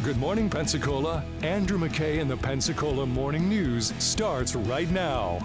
Good Morning Pensacola. Andrew McKay and the Pensacola Morning News starts right now.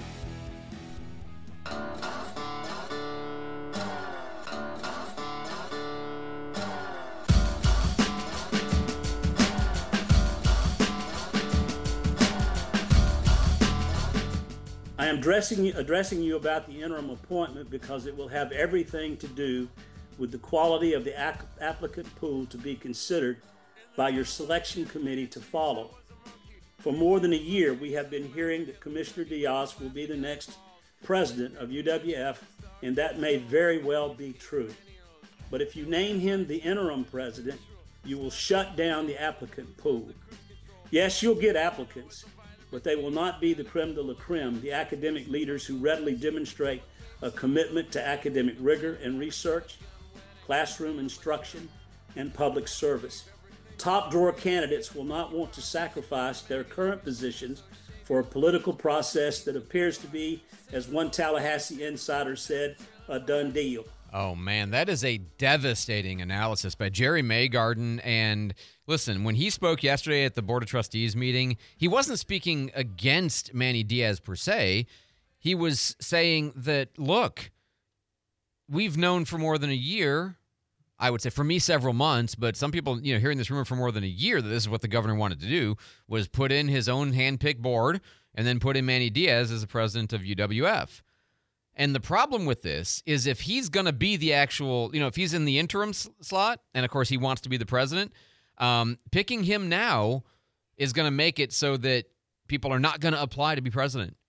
I am addressing you about the interim appointment because it will have everything to do with the quality of the applicant pool to be considered by your selection committee to follow. For more than a year, we have been hearing that Commissioner Diaz will be the next president of UWF, and that may very well be true. But if you name him the interim president, you will shut down the applicant pool. Yes, you'll get applicants, but they will not be the creme de la creme, the academic leaders who readily demonstrate a commitment to academic rigor and research, classroom instruction, and public service. Top drawer candidates will not want to sacrifice their current positions for a political process that appears to be, as one Tallahassee insider said, a done deal. Oh, man, that is a devastating analysis by Jerry Maygarden. And listen, when he spoke yesterday at the Board of Trustees meeting, he wasn't speaking against Manny Diaz per se. He was saying that, look, we've known for more than a year, I would say for me several months, but some people, hearing this rumor for more than a year that this is what the governor wanted to do, was put in his own hand-picked board and then put in Manny Diaz as the president of UWF. And the problem with this is if he's going to be the actual, if he's in the interim slot, and of course he wants to be the president, picking him now is going to make it so that people are not going to apply to be president.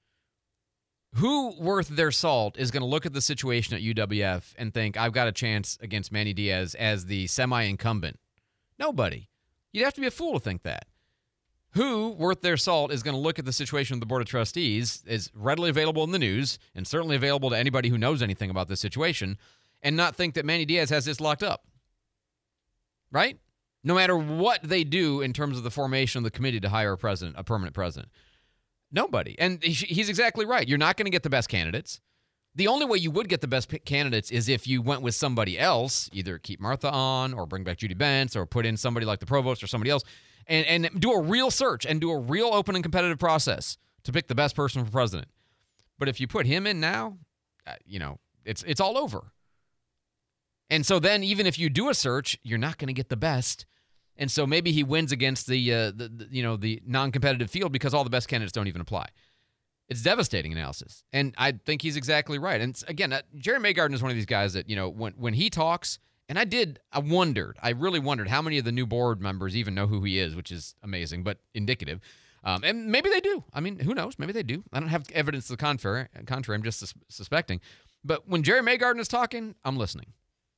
Who worth their salt is going to look at the situation at UWF and think, I've got a chance against Manny Diaz as the semi-incumbent? Nobody. You'd have to be a fool to think that. Who, worth their salt, is going to look at the situation of the Board of Trustees, is readily available in the news, and certainly available to anybody who knows anything about this situation, and not think that Manny Diaz has this locked up? Right? No matter what they do in terms of the formation of the committee to hire a permanent president. Nobody. And he's exactly right. You're not going to get the best candidates. The only way you would get the best candidates is if you went with somebody else, either keep Martha on or bring back Judy Bentz or put in somebody like the provost or somebody else, and do a real search and do a real open and competitive process to pick the best person for president. But if you put him in now, it's all over. And so then even if you do a search, you're not going to get the best. And so maybe he wins against the non-competitive field because all the best candidates don't even apply. It's devastating analysis. And I think he's exactly right. And again, Jerry Maygarden is one of these guys that, when he talks, and I really wondered how many of the new board members even know who he is, which is amazing, but indicative. And maybe they do. I mean, who knows? Maybe they do. I don't have evidence to the contrary. I'm just suspecting. But when Jerry Maygarden is talking, I'm listening.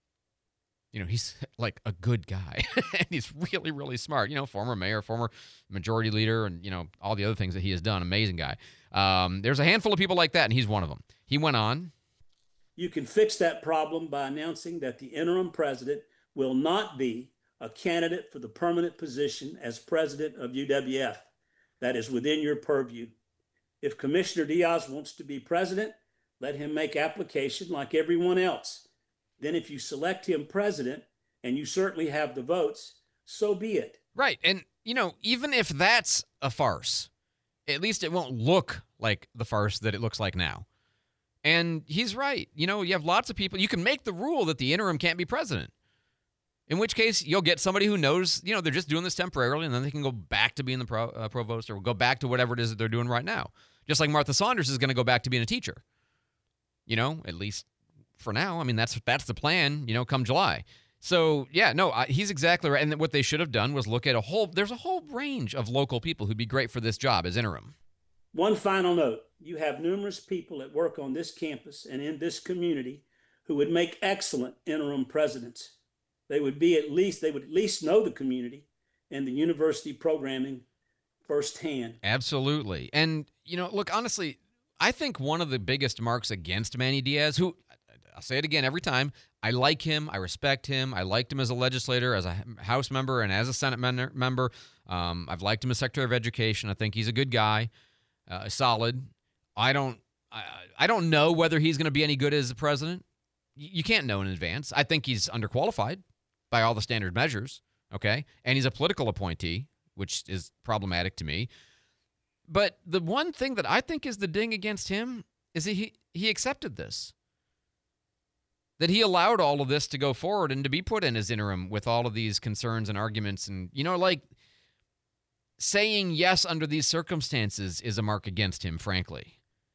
He's like a good guy, and he's really, really smart. Former mayor, former majority leader, and, all the other things that he has done. Amazing guy. There's a handful of people like that, and he's one of them. He went on. You can fix that problem by announcing that the interim president will not be a candidate for the permanent position as president of UWF. That is within your purview. If Commissioner Diaz wants to be president, let him make application like everyone else. Then if you select him president, and you certainly have the votes, so be it. Right. And, even if that's a farce, at least it won't look like the farce that it looks like now. And he's right. You have lots of people. You can make the rule that the interim can't be president, in which case you'll get somebody who knows, they're just doing this temporarily, and then they can go back to being the provost or go back to whatever it is that they're doing right now. Just like Martha Saunders is going to go back to being a teacher, at least for now. I mean, that's the plan, come July. So, yeah, no, he's exactly right. And what they should have done was look at there's a whole range of local people who'd be great for this job as interim. One final note, you have numerous people at work on this campus and in this community who would make excellent interim presidents. They would at least know the community and the university programming firsthand. Absolutely. And, look, honestly, I think one of the biggest marks against Manny Diaz, who, I'll say it again every time, I like him, I respect him, I liked him as a legislator, as a House member, and as a Senate member. I've liked him as Secretary of Education. I think he's a good guy, solid. I don't know whether he's going to be any good as a president. You can't know in advance. I think he's underqualified by all the standard measures. okay? And he's a political appointee, which is problematic to me. But the one thing that I think is the ding against him is that he accepted this. That he allowed all of this to go forward and to be put in as interim with all of these concerns and arguments. And, like saying yes under these circumstances is a mark against him, frankly.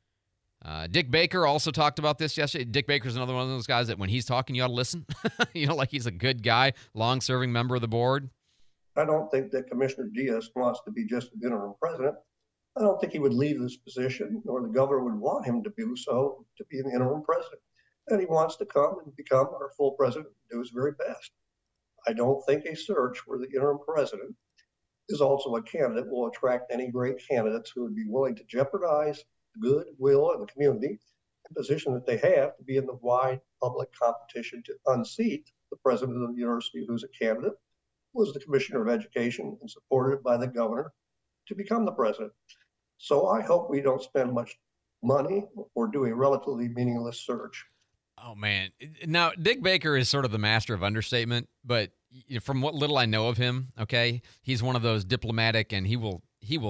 Dick Baker also talked about this yesterday. Dick Baker's another one of those guys that when he's talking, you ought to listen. Like he's a good guy, long-serving member of the board. I don't think that Commissioner Diaz wants to be just an interim president. I don't think he would leave this position, nor the governor would want him to do so, to be an interim president. And he wants to come and become our full president and do his very best. I don't think a search for the interim president is also a candidate will attract any great candidates who would be willing to jeopardize the goodwill of the community and position that they have to be in the wide public competition to unseat the president of the university who's a candidate, was the commissioner of education and supported by the governor to become the president. So I hope we don't spend much money or do a relatively meaningless search. Oh, man. Now, Dick Baker is sort of the master of understatement, but from what little I know of him, okay, he's one of those diplomatic, and he will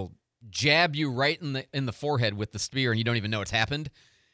jab you right in the forehead with the spear, and you don't even know it's happened.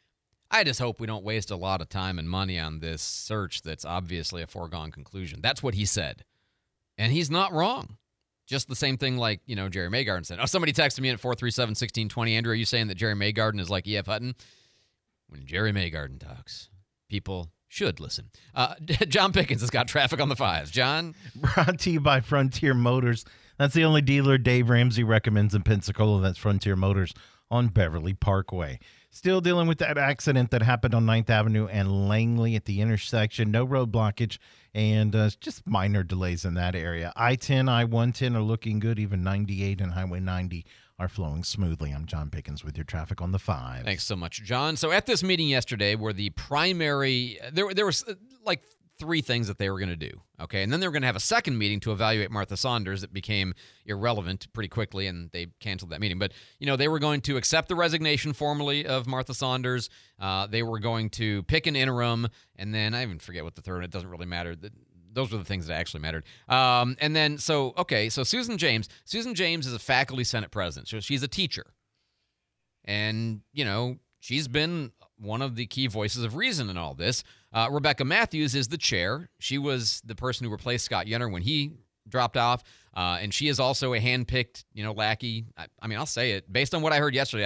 I just hope we don't waste a lot of time and money on this search that's obviously a foregone conclusion. That's what he said. And he's not wrong. Just the same thing like, Jerry Maygarden said. Oh, somebody texted me at 437-1620. Andrew, are you saying that Jerry Maygarden is like E.F. Hutton? When Jerry Maygarden talks, people should listen. John Pickens has got traffic on the fives. John? Brought to you by Frontier Motors. That's the only dealer Dave Ramsey recommends in Pensacola. That's Frontier Motors on Beverly Parkway. Still dealing with that accident that happened on 9th Avenue and Langley at the intersection. No road blockage and just minor delays in that area. I-10, I-110 are looking good. Even 98 and Highway 90 are flowing smoothly. I'm John Pickens with your traffic on the 5. Thanks so much, John. So at this meeting yesterday where the primary, there was like 3 things that they were going to do, okay? And then they were going to have a second meeting to evaluate Martha Saunders that became irrelevant pretty quickly, and they canceled that meeting. But, they were going to accept the resignation formally of Martha Saunders. They were going to pick an interim, and then I even forget what the third, it doesn't really matter. Those were the things that actually mattered. And then, so Susan James is a faculty senate president. So she's a teacher. And, she's been one of the key voices of reason in all this. Rebecca Matthews is the chair. She was the person who replaced Scott Yenner when he dropped off. And she is also a handpicked, lackey. I mean, I'll say it. Based on what I heard yesterday,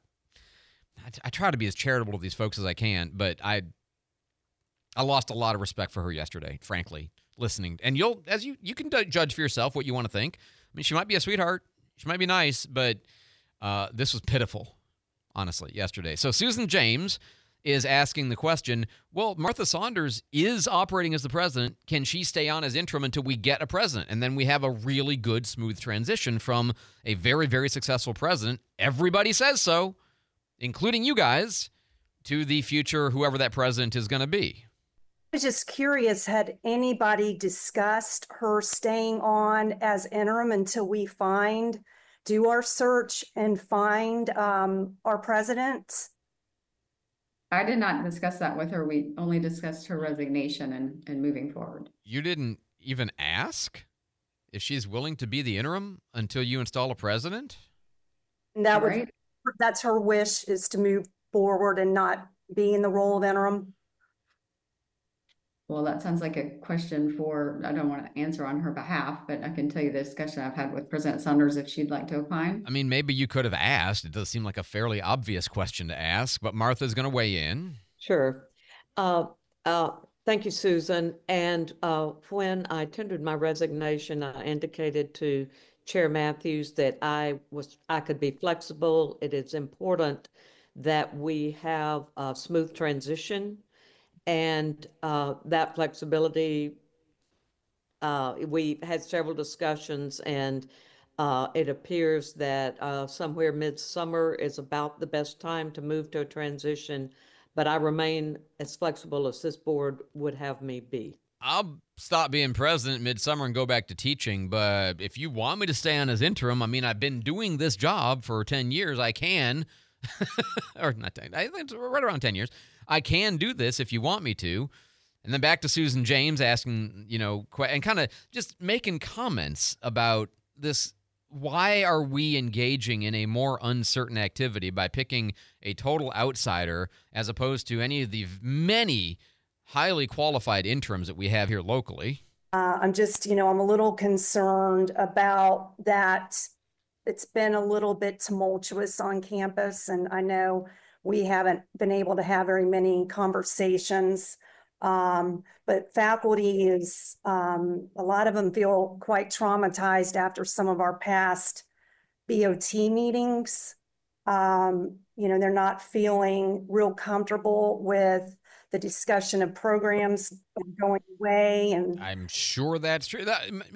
I try to be as charitable to these folks as I can, but I lost a lot of respect for her yesterday, frankly, listening. And you can judge for yourself what you want to think. I mean, she might be a sweetheart. She might be nice, but this was pitiful, honestly, yesterday. So Susan James is asking the question, well, Martha Saunders is operating as the president. Can she stay on as interim until we get a president? And then we have a really good, smooth transition from a very, very successful president. Everybody says so, including you guys, to the future, whoever that president is going to be. I was just curious, had anybody discussed her staying on as interim until we do our search and find our president? I did not discuss that with her. We only discussed her resignation and moving forward. You didn't even ask if she's willing to be the interim until you install a president? And that's her wish, is to move forward and not be in the role of interim. Well, that sounds like a question I don't want to answer on her behalf, but I can tell you the discussion I've had with President Saunders if she'd like to opine. I mean, maybe you could have asked. It does seem like a fairly obvious question to ask, but Martha's going to weigh in. Sure. Thank you, Susan. And when I tendered my resignation, I indicated to Chair Matthews that I could be flexible. It is important that we have a smooth transition. And that flexibility, we had several discussions, and it appears that somewhere midsummer is about the best time to move to a transition. But I remain as flexible as this board would have me be. I'll stop being president midsummer and go back to teaching. But if you want me to stay on as interim, I mean, I've been doing this job for 10 years. I can, or not 10, I think it's right around 10 years. I can do this if you want me to. And then back to Susan James asking, and kind of just making comments about this. Why are we engaging in a more uncertain activity by picking a total outsider as opposed to any of the many highly qualified interims that we have here locally? I'm just, I'm a little concerned about that. It's been a little bit tumultuous on campus, and I know we haven't been able to have very many conversations. But faculty is, a lot of them feel quite traumatized after some of our past BOT meetings. They're not feeling real comfortable with the discussion of programs going away. And I'm sure that's true.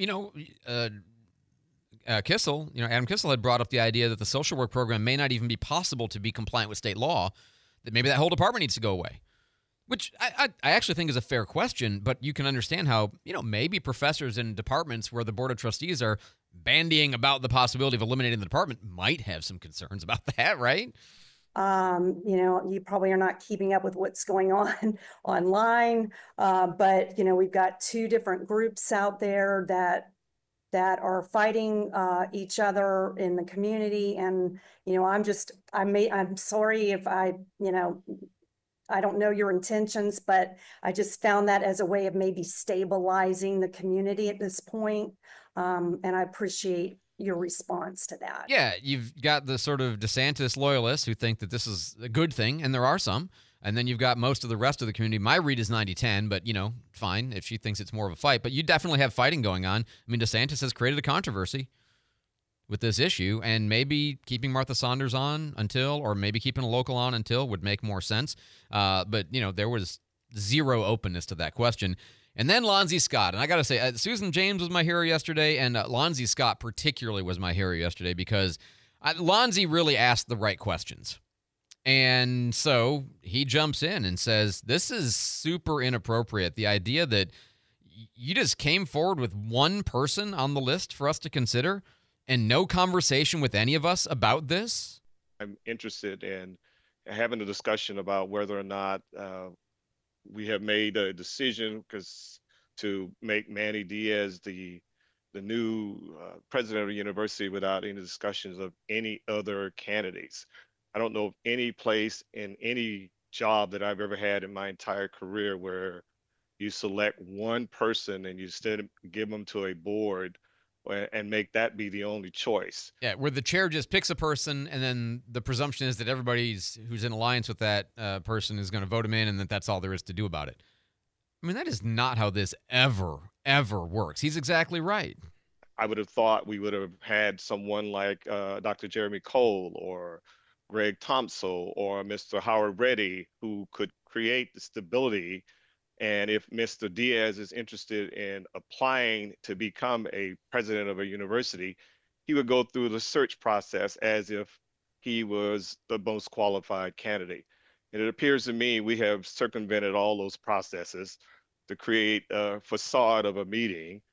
Kissel, Adam Kissel had brought up the idea that the social work program may not even be possible to be compliant with state law, that maybe that whole department needs to go away. Which I actually think is a fair question, but you can understand how, maybe professors in departments where the Board of Trustees are bandying about the possibility of eliminating the department might have some concerns about that, right? You probably are not keeping up with what's going on online, but, we've got two different groups out there that are fighting each other in the community. And, I'm sorry if I don't know your intentions, but I just found that as a way of maybe stabilizing the community at this point. And I appreciate your response to that. Yeah, you've got the sort of DeSantis loyalists who think that this is a good thing, and there are some. And then you've got most of the rest of the community. My read is 90-10, but, fine if she thinks it's more of a fight. But you definitely have fighting going on. I mean, DeSantis has created a controversy with this issue, and maybe keeping Martha Saunders on until, or maybe keeping a local on until would make more sense. But, there was zero openness to that question. And then Lonzie Scott. And I got to say, Susan James was my hero yesterday, and Lonzie Scott particularly was my hero yesterday because Lonzie really asked the right questions. And so he jumps in and says, this is super inappropriate. The idea that you just came forward with one person on the list for us to consider and no conversation with any of us about this? I'm interested in having a discussion about whether or not we have made a decision to make Manny Diaz the new president of the university without any discussions of any other candidates. I don't know of any place in any job that I've ever had in my entire career where you select one person and you instead give them to a board and make that be the only choice. Yeah, where the chair just picks a person, and then the presumption is that everybody who's in alliance with that person is going to vote him in, and that's all there is to do about it. I mean, that is not how this ever works. He's exactly right. I would have thought we would have had someone like Dr. Jeremy Cole or Greg Thompson or Mr. Howard Reddy who could create the stability. And if Mr. Diaz is interested in applying to become a president of a university, he would go through the search process as if he was the most qualified candidate. And it appears to me we have circumvented all those processes to create a facade of a meeting.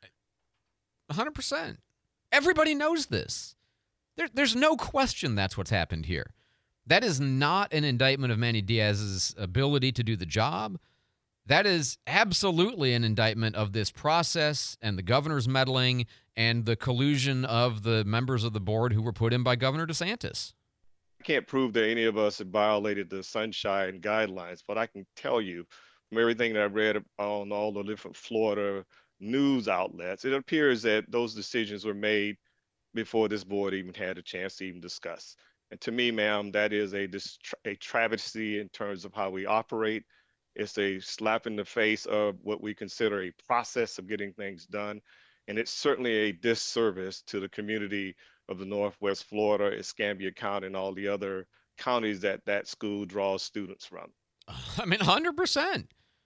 100%. Everybody knows this. There's no question that's what's happened here. That is not an indictment of Manny Diaz's ability to do the job. That is absolutely an indictment of this process and the governor's meddling and the collusion of the members of the board who were put in by Governor DeSantis. I can't prove that any of us have violated the sunshine guidelines, but I can tell you from everything that I've read on all the different Florida news outlets, it appears that those decisions were made before this board even had a chance to even discuss. And to me, ma'am, that is a travesty in terms of how we operate. It's a slap in the face of what we consider a process of getting things done. And it's certainly a disservice to the community of the Northwest Florida, Escambia County, and all the other counties that school draws students from. I mean, 100%.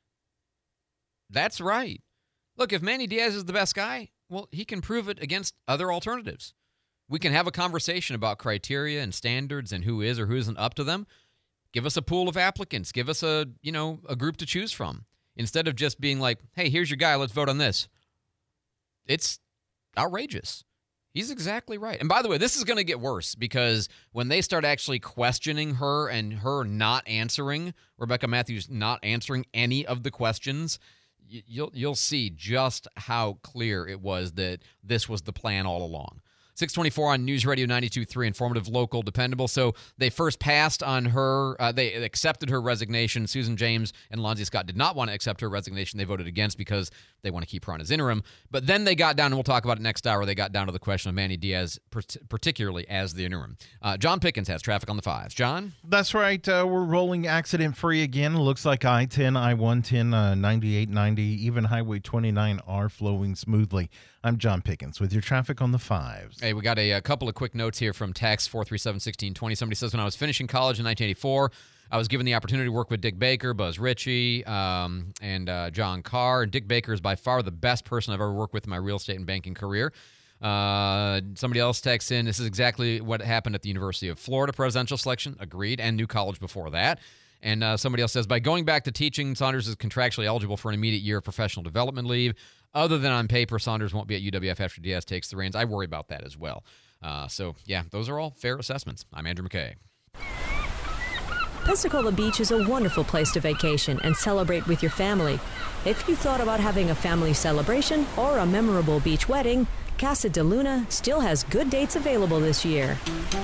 That's right. Look, if Manny Diaz is the best guy, well, he can prove it against other alternatives. We can have a conversation about criteria and standards and who is or who isn't up to them. Give us a pool of applicants. Give us a group to choose from. Instead of just being like, hey, here's your guy, let's vote on this. It's outrageous. He's exactly right. And by the way, this is going to get worse because when they start actually questioning her and her not answering, Rebecca Matthews not answering any of the questions, you'll see just how clear it was that this was the plan all along. 624 on News Radio 92.3, informative, local, dependable. So they first passed on her. They accepted her resignation. Susan James and Lonzie Scott did not want to accept her resignation. They voted against because they want to keep her on as interim. But then they got down, and we'll talk about it next hour, they got down to the question of Manny Diaz, particularly as the interim. John Pickens has traffic on the 5s. John? That's right. We're rolling accident-free again. Looks like I-10, I-110, 98, 90, even Highway 29 are flowing smoothly. I'm John Pickens with your traffic on the 5s. Hey, we got a couple of quick notes here from text 437-1620. Somebody says, when I was finishing college in 1984, I was given the opportunity to work with Dick Baker, Buzz Ritchie, and John Carr. Dick Baker is by far the best person I've ever worked with in my real estate and banking career. Somebody else texts in, this is exactly what happened at the University of Florida presidential selection. Agreed, and New College before that. And somebody else says, by going back to teaching, Saunders is contractually eligible for an immediate year of professional development leave. Other than on paper, Saunders won't be at UWF after Diaz takes the reins. I worry about that as well. So, yeah, those are all fair assessments. I'm Andrew McKay. Pensacola Beach is a wonderful place to vacation and celebrate with your family. If you thought about having a family celebration or a memorable beach wedding, Casa de Luna still has good dates available this year.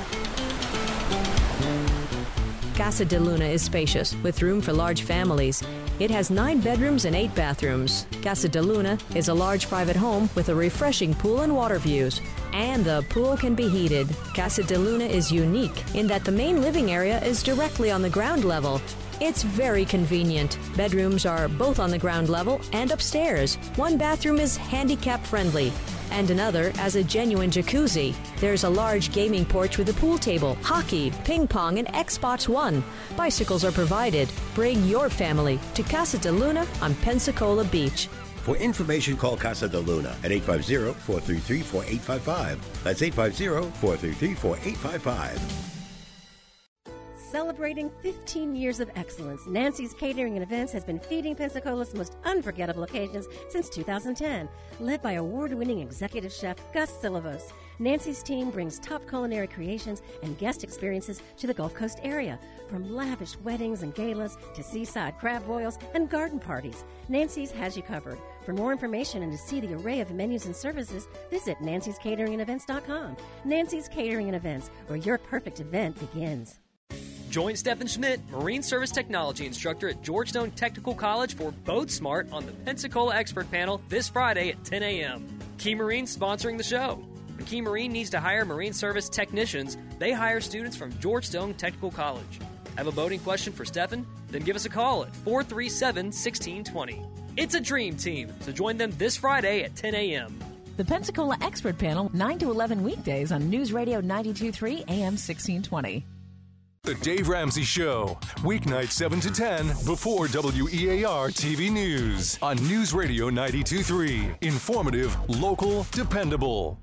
Casa de Luna is spacious, with room for large families. It has 9 bedrooms and 8 bathrooms. Casa de Luna is a large private home with a refreshing pool and water views. And the pool can be heated. Casa de Luna is unique in that the main living area is directly on the ground level. It's very convenient. Bedrooms are both on the ground level and upstairs. One bathroom is handicap friendly, and another as a genuine jacuzzi. There's a large gaming porch with a pool table, hockey, ping pong, and Xbox One. Bicycles are provided. Bring your family to Casa de Luna on Pensacola Beach. For information, call Casa de Luna at 850-433-4855. That's 850-433-4855. Celebrating 15 years of excellence, Nancy's Catering and Events has been feeding Pensacola's most unforgettable occasions since 2010. Led by award-winning executive chef Gus Silvos, Nancy's team brings top culinary creations and guest experiences to the Gulf Coast area. From lavish weddings and galas to seaside crab boils and garden parties, Nancy's has you covered. For more information and to see the array of menus and services, visit nancyscateringandevents.com. Nancy's Catering and Events, where your perfect event begins. Join Stephen Schmidt, Marine Service Technology Instructor at Georgetown Technical College for Boat Smart on the Pensacola Expert Panel this Friday at 10 a.m. Key Marine sponsoring the show. When Key Marine needs to hire Marine Service technicians, they hire students from Georgetown Technical College. Have a boating question for Stephen? Then give us a call at 437-1620. It's a dream team, so join them this Friday at 10 a.m. The Pensacola Expert Panel, 9 to 11 weekdays on News Radio 92.3 AM 1620. The Dave Ramsey Show, weeknight 7 to 10 before WEAR TV News on News Radio 92.3. Informative, local, dependable.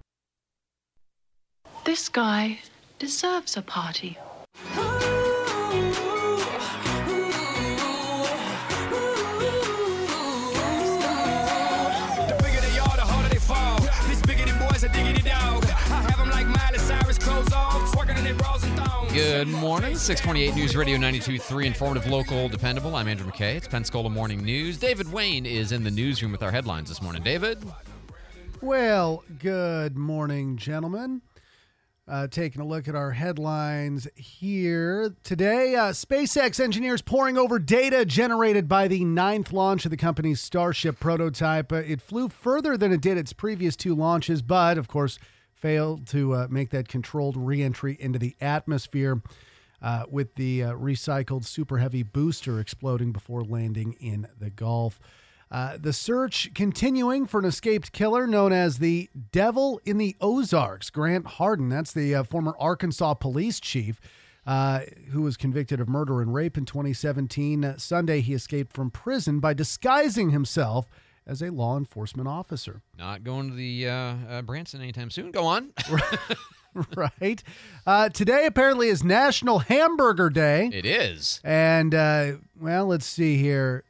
This guy deserves a party. The bigger they are, the harder they fall. This bigger than boys, a diggity dog. I have them like Miley Cyrus, clothes off, twerking in their bras and thongs. Good morning, 628 News Radio 92.3, informative, local, dependable. I'm Andrew McKay. It's Pensacola Morning News. David Wayne is in the newsroom with our headlines this morning. David? Well, good morning, gentlemen. Taking a look at our headlines here. Today, SpaceX engineers poring over data generated by the 9th launch of the company's Starship prototype. It flew further than it did its previous 2 launches, but, of course, failed to make that controlled re-entry into the atmosphere with the recycled Super Heavy booster exploding before landing in the Gulf. The search continuing for an escaped killer known as the Devil in the Ozarks. Grant Hardin, that's the former Arkansas police chief who was convicted of murder and rape in 2017. Sunday, he escaped from prison by disguising himself as a law enforcement officer. Not going to the Branson anytime soon. Go on. Right. Today apparently is National Hamburger Day. It is. And, well, let's see here.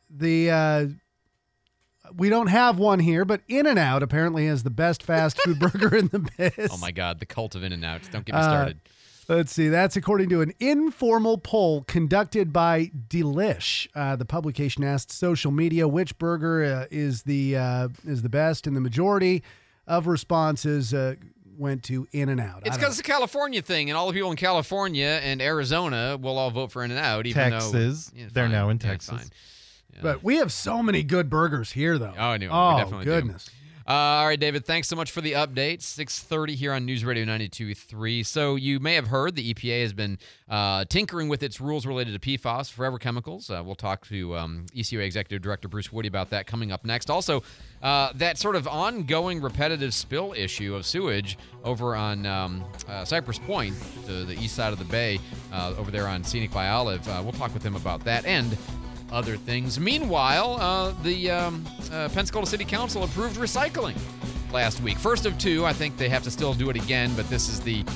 We don't have one here, but In-N-Out apparently has the best fast food burger in the biz. Oh, my God. The cult of In-N-Out. Don't get me started. Let's see. That's according to an informal poll conducted by Delish. The publication asked social media which burger is the best, and the majority of responses went to In-N-Out. It's because it's a California thing, and all the people in California and Arizona will all vote for In-N-Out. Even Texas. Though, they're fine. now in Yeah, Texas. fine. Yeah. But we have so many good burgers here, though. Oh, I knew. Oh, we definitely goodness. do. All right, David, thanks so much for the update. 6:30 here on News Radio 92.3. So you may have heard the EPA has been tinkering with its rules related to PFAS, forever chemicals. We'll talk to ECOA Executive Director Bruce Woody about that coming up next. Also, that sort of ongoing repetitive spill issue of sewage over on Cypress Point, to the east side of the bay, over there on Scenic by Olive. We'll talk with him about that and other things. Meanwhile, the Pensacola City Council approved recycling last week. First of two. I think they have to still do it again, but this is the,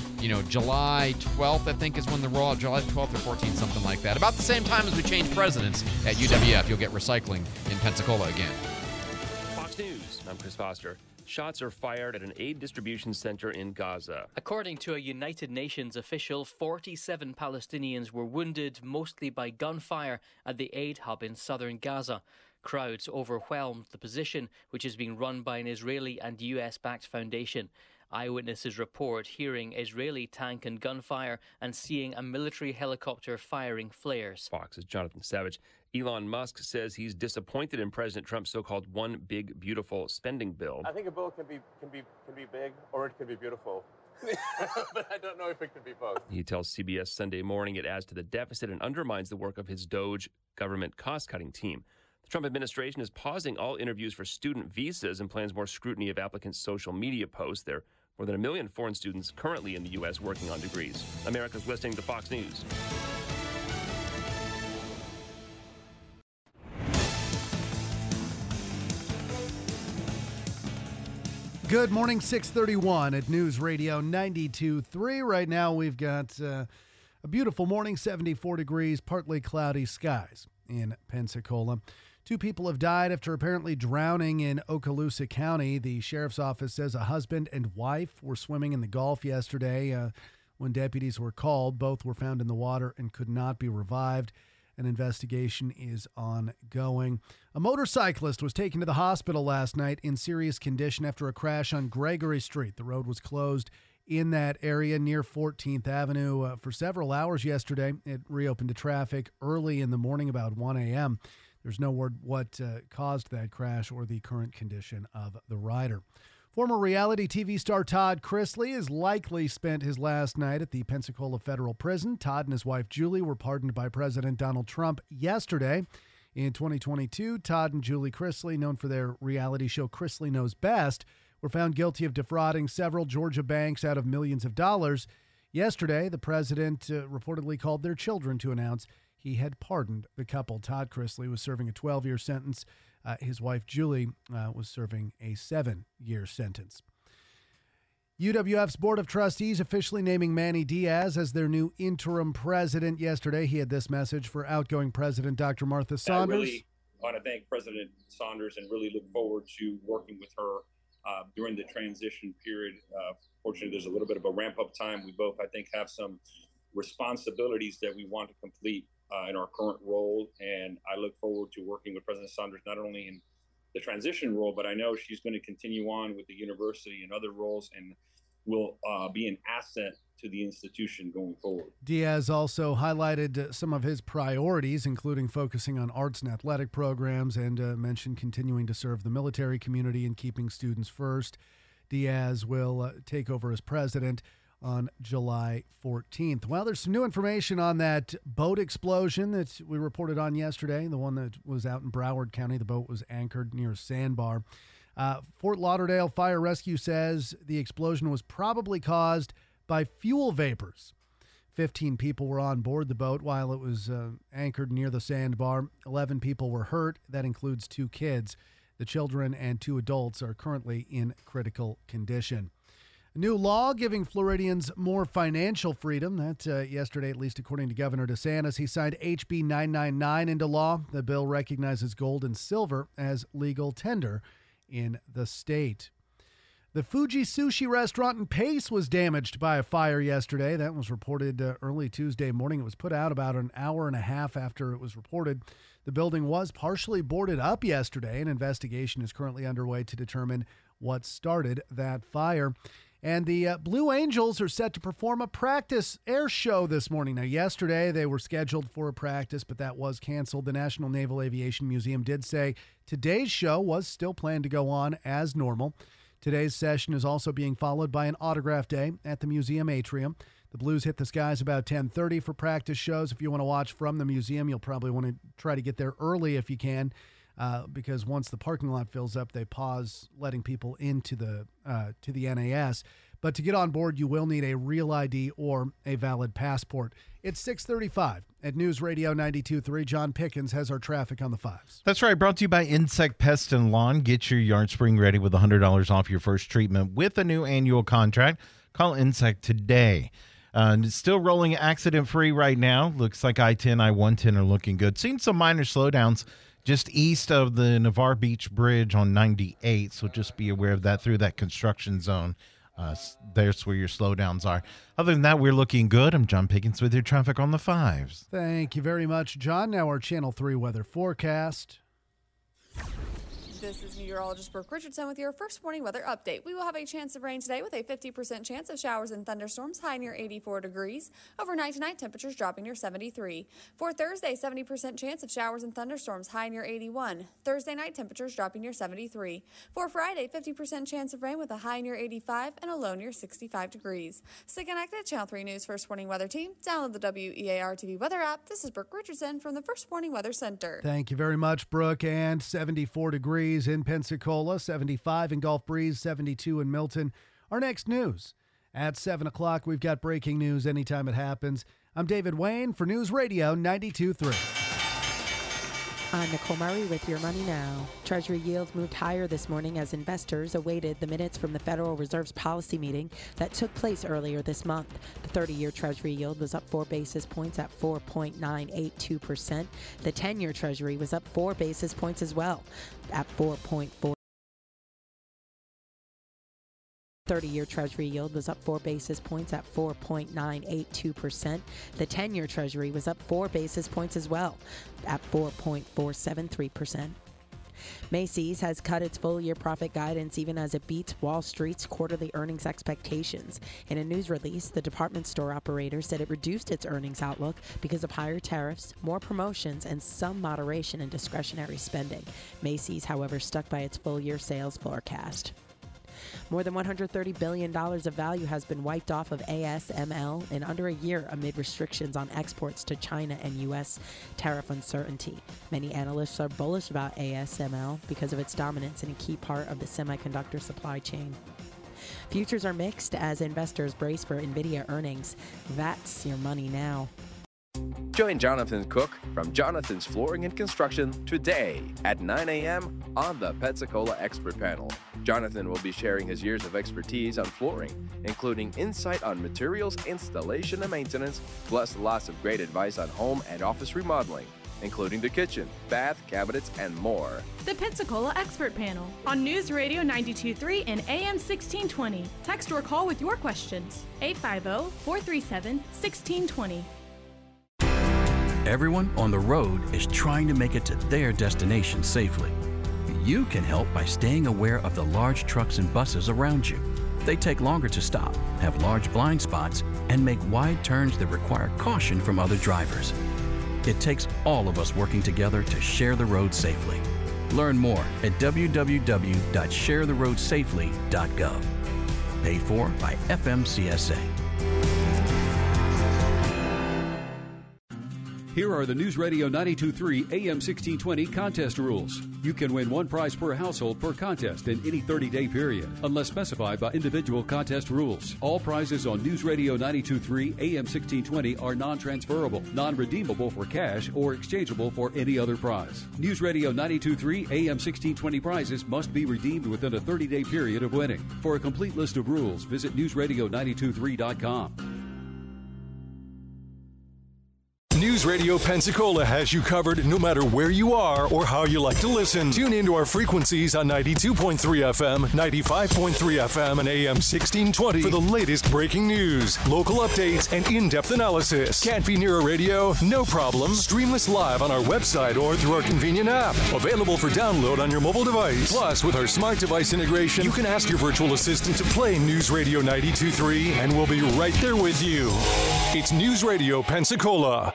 July 12th, I think, is when the rollout, July 12th or 14th, something like that. About the same time as we change presidents at UWF, you'll get recycling in Pensacola again. Fox News, I'm Chris Foster. Shots are fired at an aid distribution center in Gaza. According to a United Nations official, 47 Palestinians were wounded, mostly by gunfire, at the aid hub in southern Gaza. Crowds overwhelmed the position, which is being run by an Israeli and US-backed foundation. Eyewitnesses report hearing Israeli tank and gunfire and seeing a military helicopter firing flares. Fox's Jonathan Savage. Elon Musk says he's disappointed in President Trump's so-called One Big Beautiful spending bill. I think a bill can be big or it can be beautiful. But I don't know if it can be both. He tells CBS Sunday Morning it adds to the deficit and undermines the work of his Doge government cost-cutting team. The Trump administration is pausing all interviews for student visas and plans more scrutiny of applicants' social media posts. There are more than 1 million foreign students currently in the U.S. working on degrees. America's listening to Fox News. Good morning, 631 at News Radio 92.3. Right now we've got a beautiful morning, 74 degrees, partly cloudy skies in Pensacola. 2 people have died after apparently drowning in Okaloosa County. The sheriff's office says a husband and wife were swimming in the Gulf yesterday when deputies were called. Both were found in the water and could not be revived. An investigation is ongoing. A motorcyclist was taken to the hospital last night in serious condition after a crash on Gregory Street. The road was closed in that area near 14th Avenue for several hours yesterday. It reopened to traffic early in the morning, about 1 a.m. There's no word what caused that crash or the current condition of the rider. Former reality TV star Todd Chrisley has likely spent his last night at the Pensacola Federal Prison. Todd and his wife Julie were pardoned by President Donald Trump yesterday. In 2022, Todd and Julie Chrisley, known for their reality show Chrisley Knows Best, were found guilty of defrauding several Georgia banks out of millions of dollars. Yesterday, the president reportedly called their children to announce he had pardoned the couple. Todd Chrisley was serving a 12-year sentence. His wife, Julie, was serving a 7-year sentence. UWF's Board of Trustees officially naming Manny Diaz as their new interim president yesterday. He had this message for outgoing President Dr. Martha Saunders. I really want to thank President Saunders and really look forward to working with her during the transition period. Fortunately, there's a little bit of a ramp-up time. We both, I think, have some responsibilities that we want to complete in our current role, and I look forward to working with President Saunders not only in the transition role, but I know she's going to continue on with the university and other roles and will be an asset to the institution going forward. Diaz also highlighted some of his priorities, including focusing on arts and athletic programs, and mentioned continuing to serve the military community and keeping students first. Diaz will take over as president on July 14th. Well, there's some new information on that boat explosion that we reported on yesterday, the one that was out in Broward County. The boat was anchored near a sandbar. Fort Lauderdale Fire Rescue says the explosion was probably caused by fuel vapors. 15 people were on board the boat while it was anchored near the sandbar. 11 people were hurt. That includes 2 kids. The children and 2 adults are currently in critical condition. A new law giving Floridians more financial freedom. That yesterday, at least according to Governor DeSantis, he signed HB 999 into law. The bill recognizes gold and silver as legal tender in the state. The Fuji Sushi restaurant in Pace was damaged by a fire yesterday. That was reported early Tuesday morning. It was put out about an hour and a half after it was reported. The building was partially boarded up yesterday. An investigation is currently underway to determine what started that fire. And the Blue Angels are set to perform a practice air show this morning. Now, yesterday they were scheduled for a practice, but that was canceled. The National Naval Aviation Museum did say today's show was still planned to go on as normal. Today's session is also being followed by an autograph day at the museum atrium. The Blues hit the skies about 10:30 for practice shows. If you want to watch from the museum, you'll probably want to try to get there early if you can, because once the parking lot fills up, they pause letting people into the NAS. But to get on board, you will need a real ID or a valid passport. It's 6:35 at News Radio 92.3. John Pickens has our traffic on the 5s. That's right. Brought to you by Insect Pest and Lawn. Get your yard spring ready with $100 off your first treatment with a new annual contract. Call Insect today. It's still rolling accident-free right now. Looks like I-10, I-110 are looking good. Seen some minor slowdowns just east of the Navarre Beach Bridge on 98, so just be aware of that through that construction zone. There's where your slowdowns are. Other than that, we're looking good. I'm John Pickens with your traffic on the 5s. Thank you very much, John. Now our Channel 3 weather forecast. This is meteorologist Brooke Richardson with your first morning weather update. We will have a chance of rain today with a 50% chance of showers and thunderstorms, high near 84 degrees. Overnight tonight, temperatures dropping near 73. For Thursday, 70% chance of showers and thunderstorms, high near 81. Thursday night, temperatures dropping near 73. For Friday, 50% chance of rain with a high near 85 and a low near 65 degrees. Stay connected, Channel 3 News First Morning Weather Team. Download the WEAR TV weather app. This is Brooke Richardson from the First Morning Weather Center. Thank you very much, Brooke. And 74 degrees in Pensacola, 75 in Gulf Breeze, 72 in Milton. Our next news at 7 o'clock. We've got breaking news anytime it happens. I'm David Wayne for News Radio 92.3. I'm Nicole Murray with Your Money Now. Treasury yields moved higher this morning as investors awaited the minutes from the Federal Reserve's policy meeting that took place earlier this month. The 30-year Treasury yield was up 4 basis points at 4.982%. The 10-year Treasury was up 4 basis points as well at 4.4. 30-year Treasury yield was up 4 basis points at 4.982%. The 10-year Treasury was up 4 basis points as well at 4.473%. Macy's has cut its full-year profit guidance even as it beats Wall Street's quarterly earnings expectations. In a news release, the department store operator said it reduced its earnings outlook because of higher tariffs, more promotions, and some moderation in discretionary spending. Macy's, however, stuck by its full-year sales forecast. More than $130 billion of value has been wiped off of ASML in under a year amid restrictions on exports to China and U.S. tariff uncertainty. Many analysts are bullish about ASML because of its dominance in a key part of the semiconductor supply chain. Futures are mixed as investors brace for NVIDIA earnings. That's Your Money Now. Join Jonathan Cook from Jonathan's Flooring and Construction today at 9 a.m. on the Pensacola Expert Panel. Jonathan will be sharing his years of expertise on flooring, including insight on materials, installation, and maintenance, plus lots of great advice on home and office remodeling, including the kitchen, bath, cabinets, and more. The Pensacola Expert Panel on News Radio 92.3 and AM 1620. Text or call with your questions. 850-437-1620. Everyone on the road is trying to make it to their destination safely. You can help by staying aware of the large trucks and buses around you. They take longer to stop, have large blind spots, and make wide turns that require caution from other drivers. It takes all of us working together to share the road safely. Learn more at www.sharetheroadsafely.gov. Paid for by FMCSA. Here are the News Radio 92.3 AM 1620 contest rules. You can win one prize per household per contest in any 30-day period, unless specified by individual contest rules. All prizes on News Radio 92.3 AM 1620 are non-transferable, non-redeemable for cash, or exchangeable for any other prize. News Radio 92.3 AM 1620 prizes must be redeemed within a 30-day period of winning. For a complete list of rules, visit newsradio923.com. News Radio Pensacola has you covered no matter where you are or how you like to listen. Tune into our frequencies on 92.3 FM, 95.3 FM, and AM 1620 for the latest breaking news, local updates, and in-depth analysis. Can't be near a radio? No problem. Stream us live on our website or through our convenient app. Available for download on your mobile device. Plus, with our smart device integration, you can ask your virtual assistant to play News Radio 92.3, and we'll be right there with you. It's News Radio Pensacola.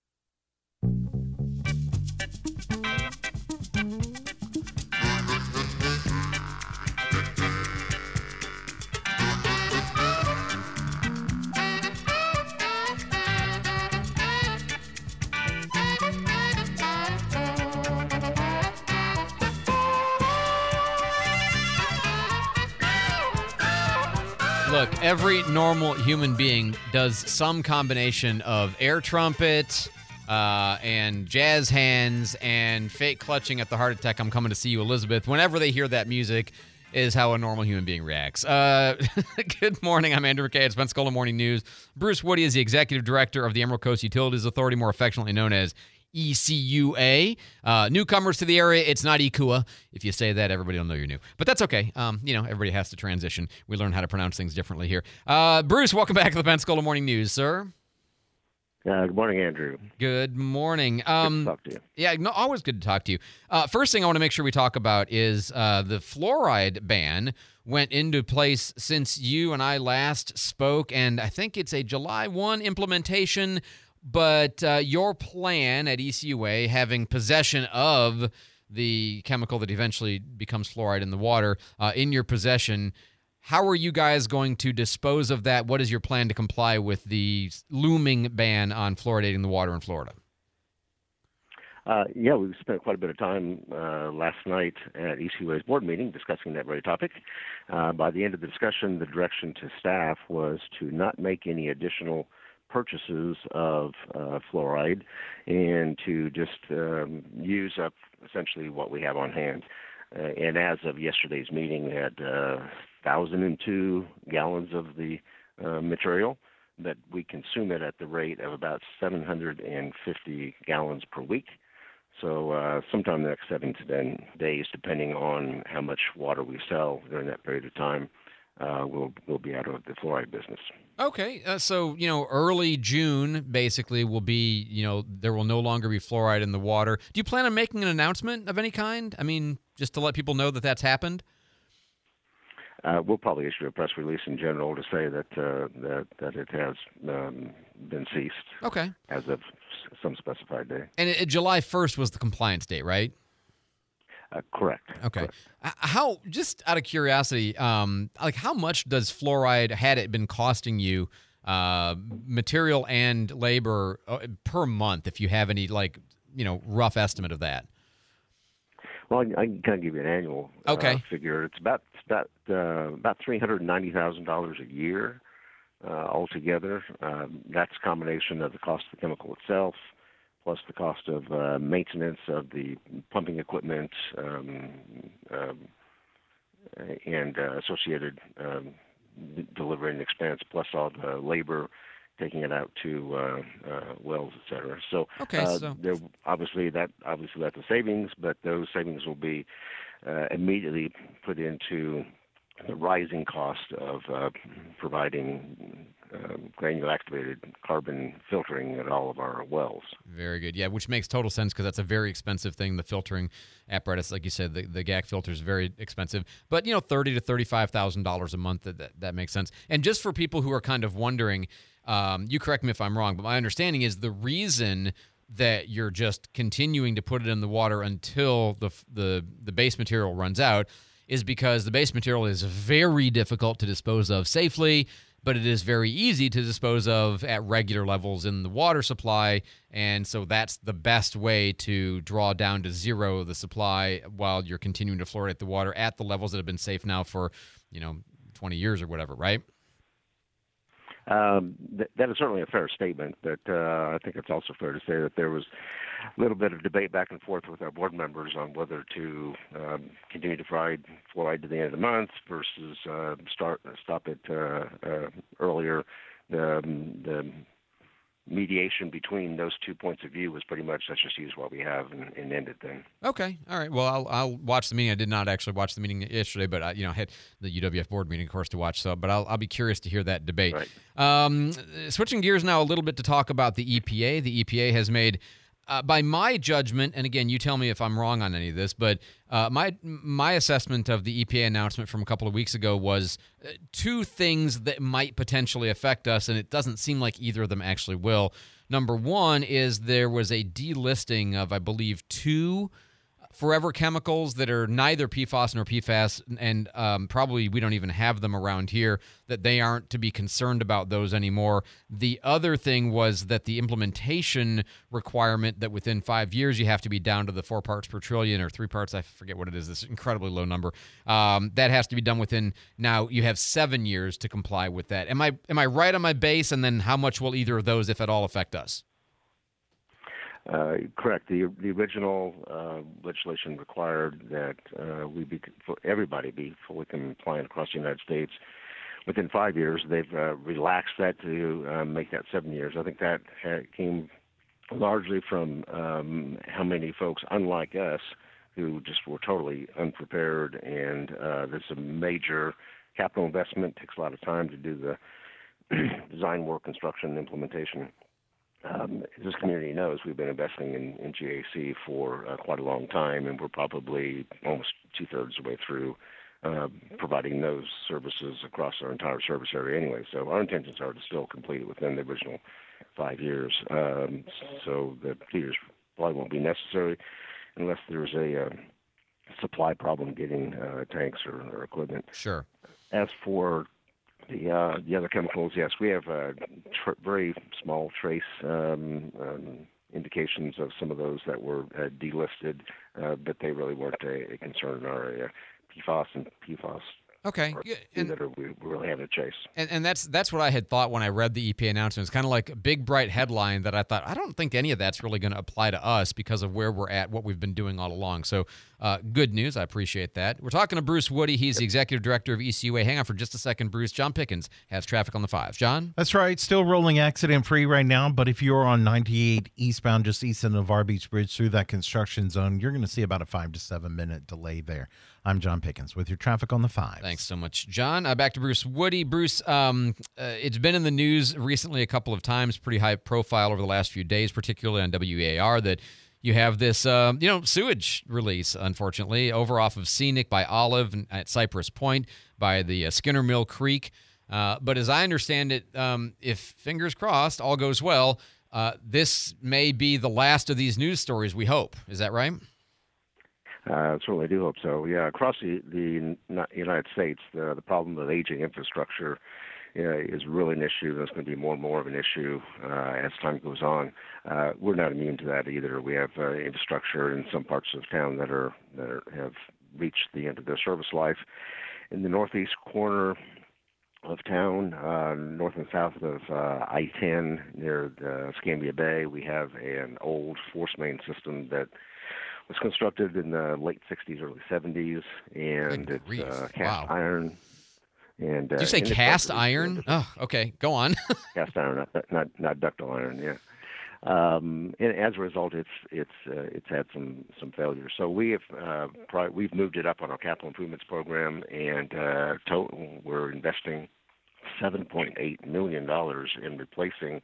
Look, every normal human being does some combination of air trumpet and jazz hands and fake clutching at the heart attack. I'm coming to see you, Elizabeth. Whenever they hear that music is how a normal human being reacts. Good morning. I'm Andrew McKay. It's Pensacola Morning News. Bruce Woody is the executive director of the Emerald Coast Utilities Authority, more affectionately known as ECUA. Newcomers to the area, it's not ECUA. If you say that, everybody will know you're new. But that's okay. Everybody has to transition. We learn how to pronounce things differently here. Bruce, welcome back to the Pensacola Morning News, sir. Good morning, Andrew. Good morning. Good to talk to you. Yeah, no, always good to talk to you. First thing I want to make sure we talk about is the fluoride ban went into place since you and I last spoke, and I think it's a July 1 implementation. But your plan at ECUA, having possession of the chemical that eventually becomes fluoride in the water in your possession, how are you guys going to dispose of that? What is your plan to comply with the looming ban on fluoridating the water in Florida? We spent quite a bit of time last night at ECUA's board meeting discussing that very topic. By the end of the discussion, the direction to staff was to not make any additional purchases of fluoride and to just use up essentially what we have on hand. And as of yesterday's meeting, we had 1,002 gallons of the material, but we consume it at the rate of about 750 gallons per week. So sometime in the next 7 to 10 days, depending on how much water we sell during that period of time, we'll be out of the fluoride business. Okay, so early June basically will be there will no longer be fluoride in the water. Do you plan on making an announcement of any kind? I mean, just to let people know that that's happened. We'll probably issue a press release in general to say that it has been ceased. Okay. As of some specified day. And July 1st was the compliance date, right? Correct. Okay. Correct. How, just out of curiosity, how much does fluoride, had it been costing you, material and labor per month, if you have any, rough estimate of that? Well, I can kind of give you an annual figure. It's about $390,000 a year altogether. That's a combination of the cost of the chemical itself, plus the cost of maintenance of the pumping equipment and associated delivery and expense, plus all the labor taking it out to wells, et cetera. So, there obviously that's a savings, but those savings will be immediately put into the rising cost of providing granular activated carbon filtering at all of our wells. Very good. Yeah, which makes total sense because that's a very expensive thing. The filtering apparatus, like you said, the GAC filter is very expensive. But, $30,000 to $35,000 a month, that makes sense. And just for people who are kind of wondering, you correct me if I'm wrong, but my understanding is the reason that you're just continuing to put it in the water until the base material runs out is because the base material is very difficult to dispose of safely, but it is very easy to dispose of at regular levels in the water supply, and so that's the best way to draw down to zero the supply while you're continuing to fluoridate the water at the levels that have been safe now for, 20 years or whatever, right? That is certainly a fair statement, but I think it's also fair to say that there was a little bit of debate back and forth with our board members on whether to continue to provide fluoride to the end of the month versus stop it earlier. The mediation distinction between those 2 points of view was pretty much let's just use what we have and end it then. Okay, all right. Well, I'll watch the meeting. I did not actually watch the meeting yesterday, but I had the UWF board meeting, of course, to watch. So, but I'll be curious to hear that debate. Right. Switching gears now a little bit to talk about the EPA. The EPA has made, by my judgment, and again, you tell me if I'm wrong on any of this, but my assessment of the EPA announcement from a couple of weeks ago was two things that might potentially affect us, and it doesn't seem like either of them actually will. Number one is there was a delisting of, I believe, 2 forever chemicals that are neither PFOS nor PFAS, and probably we don't even have them around here, that they aren't to be concerned about those anymore. The other thing was that the implementation requirement that within 5 years you have to be down to the 4 parts per trillion or 3 parts, I forget what it is, this incredibly low number, that has to be done within, now you have 7 years to comply with that. Am I right on my base? And then how much will either of those, if at all, affect us? Correct. The original legislation required that everybody be fully compliant across the United States within 5 years. They've relaxed that to make that 7 years. I think that came largely from how many folks, unlike us, who just were totally unprepared. And there's a major capital investment. It takes a lot of time to do the design work, construction, and implementation. As this community knows, we've been investing in GAC for quite a long time, and we're probably almost 2/3 of the way through providing those services across our entire service area anyway. So our intentions are to still complete it within the original 5 years. So the 2 years probably won't be necessary unless there's a supply problem getting tanks or equipment. Sure. As for the other chemicals, yes, we have very small trace indications of some of those that were delisted, but they really weren't a concern in our area. PFOS and PFOS. Okay. We really haven't chased. And that's what I had thought when I read the EPA announcement. It's kind of like a big, bright headline that I thought, I don't think any of that's really going to apply to us because of where we're at, what we've been doing all along. So good news. I appreciate that. We're talking to Bruce Woody. He's the executive director of ECUA. Hang on for just a second, Bruce. John Pickens has traffic on the 5s. John? That's right. Still rolling accident-free right now, but if you're on 98 eastbound just east of the Navarre Beach Bridge through that construction zone, you're going to see about a 5 to 7 minute delay there. I'm John Pickens with your traffic on the 5. Thanks so much, John. Back to Bruce Woody. Bruce, it's been in the news recently a couple of times, pretty high profile over the last few days, particularly on WEAR, that you have this, sewage release, unfortunately, over off of Scenic by Olive at Cypress Point by the Skinner Mill Creek. But as I understand it, if fingers crossed, all goes well, this may be the last of these news stories, we hope. Is that right? Certainly do hope so. Yeah, across the United States, the problem of aging infrastructure is really an issue. That's going to be more and more of an issue as time goes on. We're not immune to that either. We have infrastructure in some parts of town that have reached the end of their service life. In the northeast corner of town, north and south of I-10 near the Escambia Bay, we have an old force main system that was constructed in the late 60s, early 70s, and it's cast iron. And did you say cast iron? Oh, okay. Go on. Cast iron, not ductile iron. Yeah. And as a result, it's had some failures. So we've moved it up on our capital improvements program, and total we're investing $7.8 million in replacing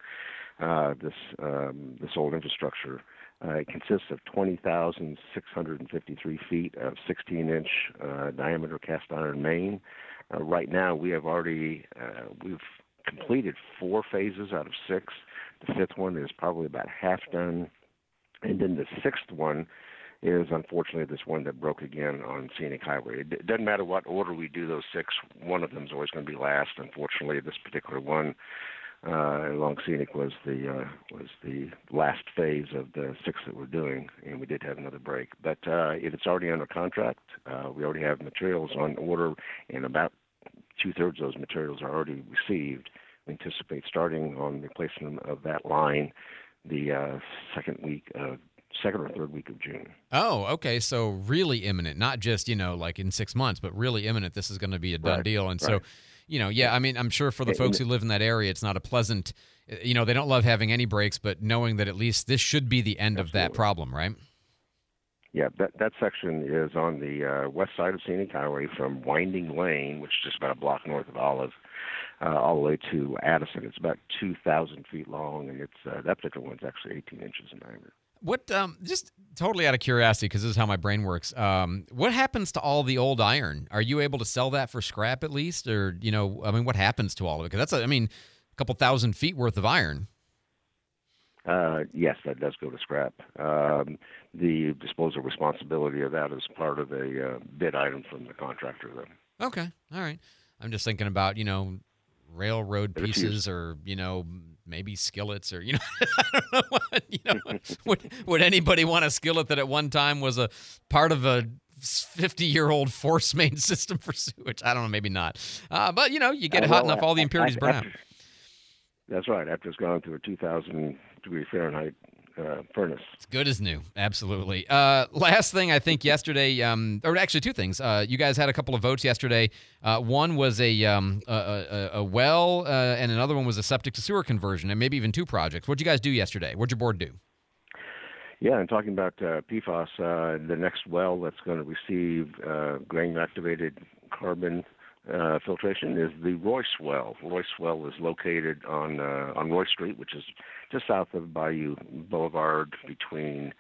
this old infrastructure. It consists of 20,653 feet of 16-inch diameter cast iron main. Right now, we've completed 4 phases out of 6. The 5th one is probably about half done, and then the 6th one is unfortunately this one that broke again on Scenic Highway. It doesn't matter what order we do those 6; one of them is always going to be last. Unfortunately, this particular one along Scenic was the last phase of the 6 that we're doing, and we did have another break. But if it's already under contract, we already have materials on order, and about 2/3 of those materials are already received. We anticipate starting on the replacement of that line the second or third week of June. Oh, okay. So really imminent, not just, like in 6 months, but really imminent. This is going to be a done deal. And so I mean, I'm sure for the folks who live in that area, it's not a pleasant, they don't love having any breaks, but knowing that at least this should be the end of that problem, right? Yeah, that section is on the west side of Scenic Highway from Winding Lane, which is just about a block north of Olive, all the way to Addison. It's about 2,000 feet long, and it's that particular one's actually 18 inches in diameter. What, just totally out of curiosity, because this is how my brain works, what happens to all the old iron? Are you able to sell that for scrap at least? Or, what happens to all of it? Because that's, a couple thousand feet worth of iron. Yes, that does go to scrap. The disposal responsibility of that is part of a bid item from the contractor, though. Okay, all right. I'm just thinking about, railroad pieces or, maybe skillets or, I don't know what, would anybody want a skillet that at one time was a part of a 50-year-old force main system for sewage? I don't know, maybe not. But, you get it hot enough, all the impurities burn out. That's right, after it's gone through a 2,000-degree Fahrenheit furnace. It's good as new, absolutely. Last thing, I think yesterday, or actually two things. You guys had a couple of votes yesterday. One was a well, and another one was a septic to sewer conversion, and maybe even two projects. What'd you guys do yesterday? What'd your board do? Yeah, and talking about PFAS, the next well that's going to receive grain-activated carbon filtration is the Royce Well. Royce Well is located on Royce Street, which is just south of Bayou Boulevard, between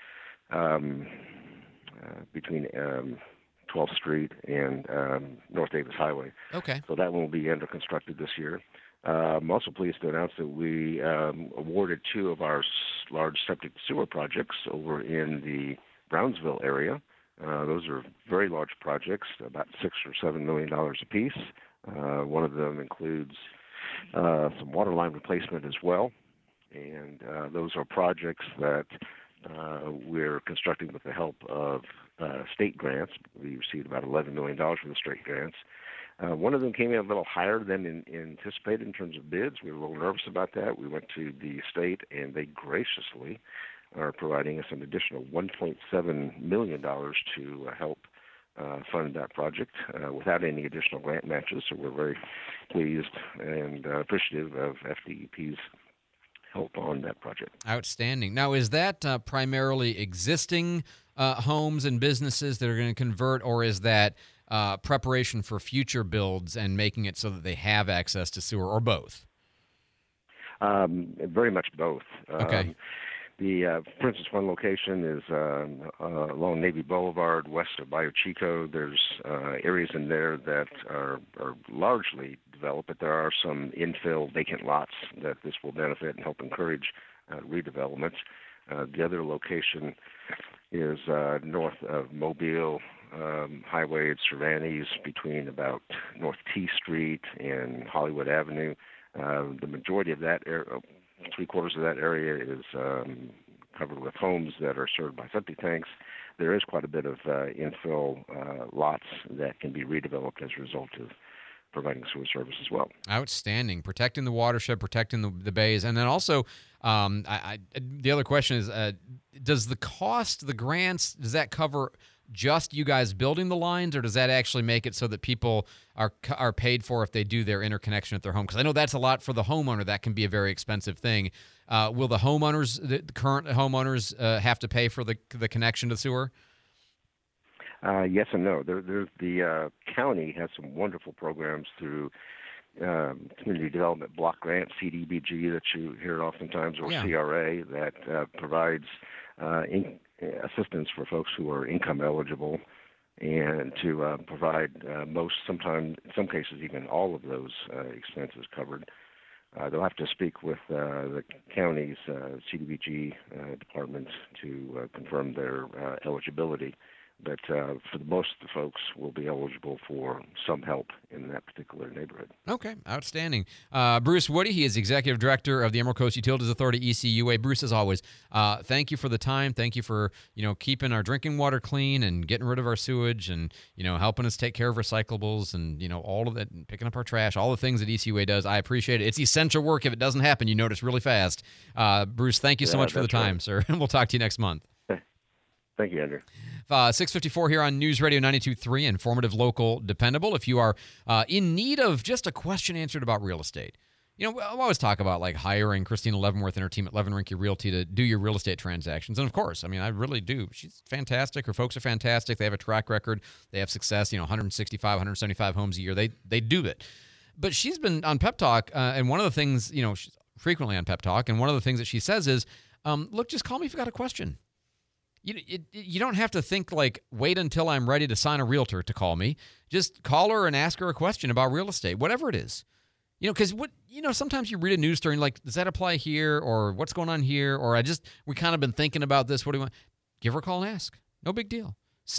12th Street and North Davis Highway. Okay. So that one will be under constructed this year. I'm also pleased to announce that we awarded two of our large septic sewer projects over in the Brownsville area. Those are very large projects, about $6 or $7 million apiece. One of them includes some water line replacement as well, and those are projects that we're constructing with the help of state grants. We received about $11 million from the state grants. One of them came in a little higher than anticipated in terms of bids. We were a little nervous about that. We went to the state, and they graciously are providing us an additional $1.7 million to help fund that project without any additional grant matches. So we're very pleased and appreciative of FDEP's help on that project. Outstanding. Now, is that primarily existing homes and businesses that are going to convert, or is that preparation for future builds and making it so that they have access to sewer, or both? Very much both. Okay. For instance, one location is along Navy Boulevard, west of Bayou Chico. There's areas in there that are largely developed, but there are some infill vacant lots that this will benefit and help encourage redevelopment. The other location is north of Mobile Highway at Cervantes, between about North T Street and Hollywood Avenue. The majority of that area, three-quarters of that area, is covered with homes that are served by septic tanks. There is quite a bit of infill lots that can be redeveloped as a result of providing sewer service as well. Outstanding. Protecting the watershed, protecting the bays. And then also, the other question is, does the cost, the grants, does that cover just you guys building the lines, or does that actually make it so that people are paid for if they do their interconnection at their home? Because I know that's a lot for the homeowner. That can be a very expensive thing. Will the homeowners, the current homeowners, have to pay for the connection to sewer? Yes and no. The county has some wonderful programs through Community Development Block Grant, CDBG, that you hear oftentimes, or CRA, that provides assistance for folks who are income eligible, and to provide in some cases, even all of those expenses covered. They'll have to speak with the county's CDBG department to confirm their eligibility. But for the most of the folks, will be eligible for some help in that particular neighborhood. Okay, outstanding. Bruce Woody, he is Executive Director of the Emerald Coast Utilities Authority, ECUA. Bruce, as always, thank you for the time. Thank you for keeping our drinking water clean and getting rid of our sewage, and helping us take care of recyclables, and all of that, and picking up our trash, all the things that ECUA does. I appreciate it. It's essential work. If it doesn't happen, you notice really fast. Bruce, thank you so much for the time, sir. And we'll talk to you next month. Thank you, Andrew. 6:54 here on News Radio 92.3, informative, local, dependable. If you are in need of just a question answered about real estate, we'll always talk about like hiring Christina Leavenworth and her team at Levin Rinke Realty to do your real estate transactions. And of course, I really do. She's fantastic. Her folks are fantastic. They have a track record. They have success. 165, 175 homes a year. They do it. But she's been on Pep Talk, and one of the things, she's frequently on Pep Talk, and one of the things that she says is, look, just call me if you got a question. You don't have to think like, wait until I'm ready to sign a realtor to call me. Just call her and ask her a question about real estate, whatever it is. Because sometimes you read a news story and like, does that apply here? Or what's going on here? Or we kind of been thinking about this. What do you want? Give her a call and ask. No big deal.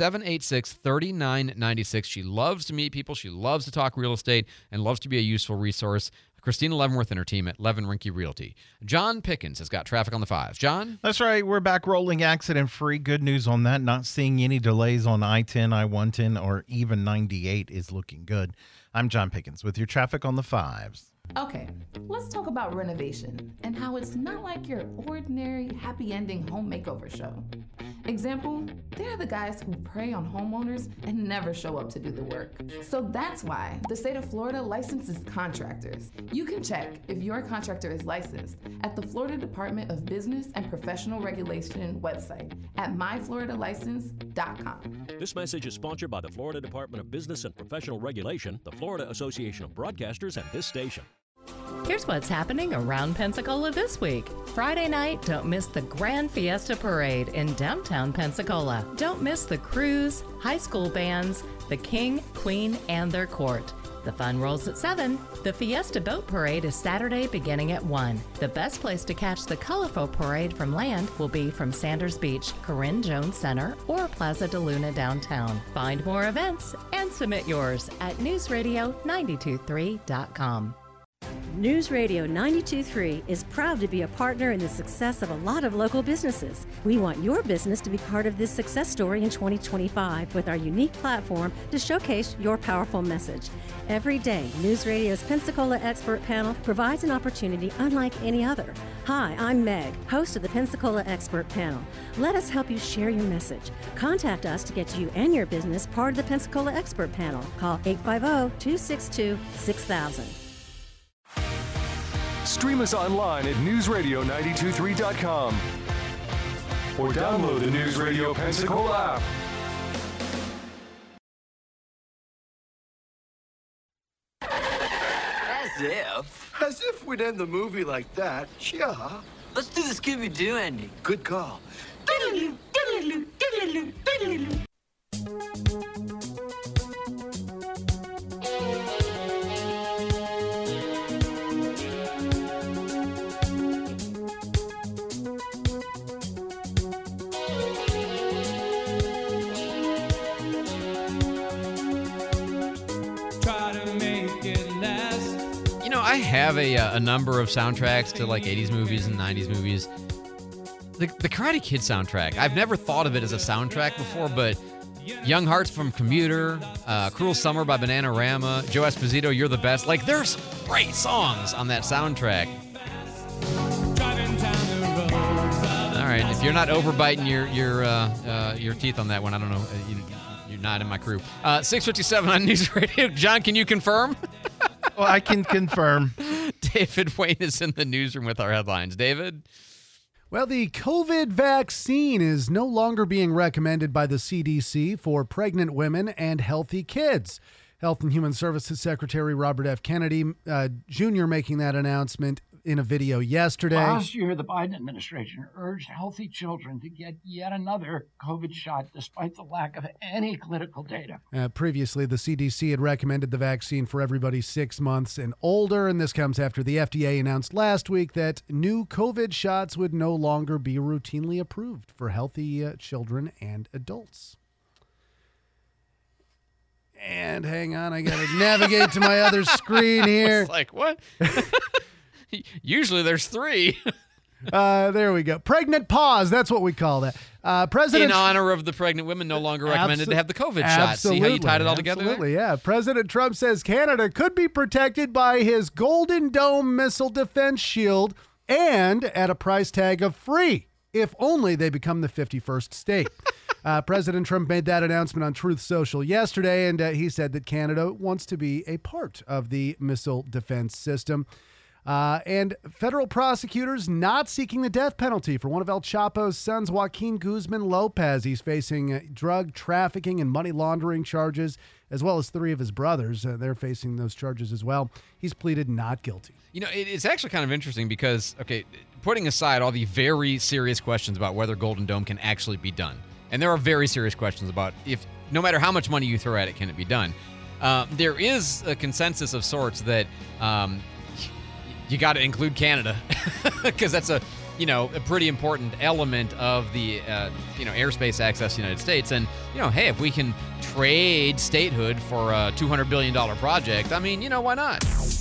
786-3996. She loves to meet people. She loves to talk real estate and loves to be a useful resource. Christina Leavenworth and her team at Levin Rinke Realty. John Pickens has got traffic on the 5s. John? That's right. We're back rolling accident-free. Good news on that. Not seeing any delays on I-10, I-110, or even 98 is looking good. I'm John Pickens with your traffic on the 5s. Okay, let's talk about renovation and how it's not like your ordinary happy ending home makeover show. Example, they're the guys who prey on homeowners and never show up to do the work. So that's why the state of Florida licenses contractors. You can check if your contractor is licensed at the Florida Department of Business and Professional Regulation website at myfloridalicense.com. This message is sponsored by the Florida Department of Business and Professional Regulation, the Florida Association of Broadcasters, and this station. Here's what's happening around Pensacola this week. Friday night, don't miss the Grand Fiesta Parade in downtown Pensacola. Don't miss the cruise, high school bands, the king, queen, and their court. The fun rolls at 7. The Fiesta Boat Parade is Saturday beginning at 1. The best place to catch the colorful parade from land will be from Sanders Beach, Corinne Jones Center, or Plaza de Luna downtown. Find more events and submit yours at newsradio923.com. News Radio 92.3 is proud to be a partner in the success of a lot of local businesses. We want your business to be part of this success story in 2025 with our unique platform to showcase your powerful message. Every day, News Radio's Pensacola Expert Panel provides an opportunity unlike any other. Hi, I'm Meg, host of the Pensacola Expert Panel. Let us help you share your message. Contact us to get you and your business part of the Pensacola Expert Panel. Call 850-262-6000. Stream us online at newsradio923.com or download the News Radio Pensacola app. As if we'd end the movie like that. Yeah. Let's do the Scooby-Doo ending. Good call. Diddle-doo, diddle-doo, diddle-doo, diddle-doo. I have a number of soundtracks to like 80s movies and 90s movies. The Karate Kid soundtrack, I've never thought of it as a soundtrack before, but Young Hearts from Commuter, Cruel Summer by Bananarama, Joe Esposito, You're the Best. Like, there's great songs on that soundtrack. All right, if you're not overbiting your teeth on that one, I don't know. You're not in my crew. 6:57 on News Radio. John, can you confirm? Well, I can confirm. David Wayne is in the newsroom with our headlines. David? Well, the COVID vaccine is no longer being recommended by the CDC for pregnant women and healthy kids. Health and Human Services Secretary Robert F. Kennedy Jr. making that announcement in a video yesterday. Last year, the Biden administration urged healthy children to get yet another COVID shot despite the lack of any clinical data. Previously, the CDC had recommended the vaccine for everybody 6 months and older, and this comes after the FDA announced last week that new COVID shots would no longer be routinely approved for healthy children and adults. And hang on, I got to navigate to my other screen here. It's like, what? Usually there's 3. There we go. Pregnant pause. That's what we call that. In honor of the pregnant women, no longer recommended to have the COVID shot. See how you tied it all together? Absolutely, yeah. President Trump says Canada could be protected by his Golden Dome missile defense shield and at a price tag of free, if only they become the 51st state. President Trump made that announcement on Truth Social yesterday, and he said that Canada wants to be a part of the missile defense system. And federal prosecutors not seeking the death penalty for one of El Chapo's sons, Joaquin Guzman Lopez. He's facing drug trafficking and money laundering charges, as well as 3 of his brothers. They're facing those charges as well. He's pleaded not guilty. You know, it's actually kind of interesting because, okay, putting aside all the very serious questions about whether Golden Dome can actually be done, and there are very serious questions about if, no matter how much money you throw at it, can it be done? There is a consensus of sorts that you got to include Canada because that's a pretty important element of the airspace access to the United States. And hey, if we can trade statehood for a $200 billion project, I mean, why not?